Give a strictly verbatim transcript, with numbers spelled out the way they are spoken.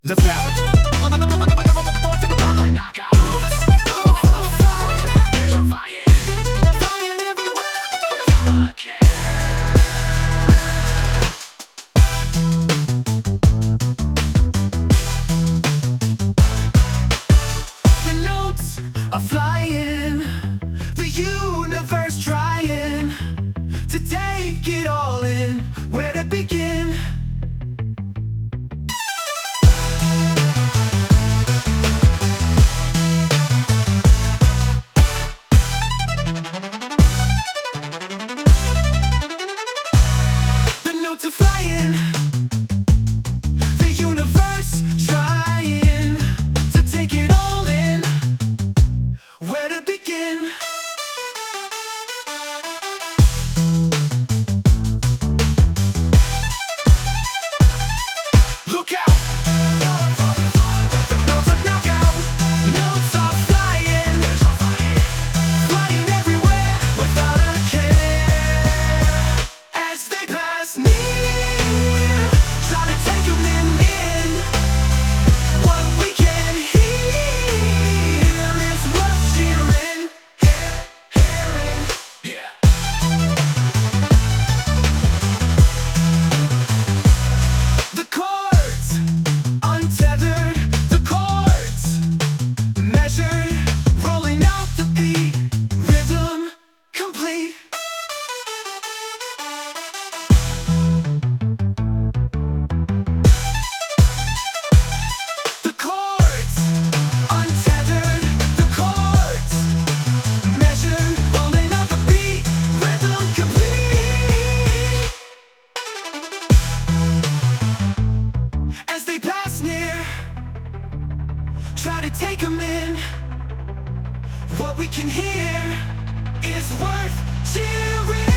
Let's rap. The notes are flying, the universe trying to take it all in. Where to begin? The notes are flying, the universe trying to take it all in. Where to begin? Look out! The notes are knockout. Notes are flying, flying everywhere without a care. As they pass near, try to take 'em in, in. What we can hear is worth cheering, hear, hearing, yeah. The chords untethered, the chords measured, rolling out the beat, rhythm complete. The chords untethered, the chords measured, rolling out the beat, rhythm complete. As they pass near, try to take 'em in. What we can hear is worth cheering.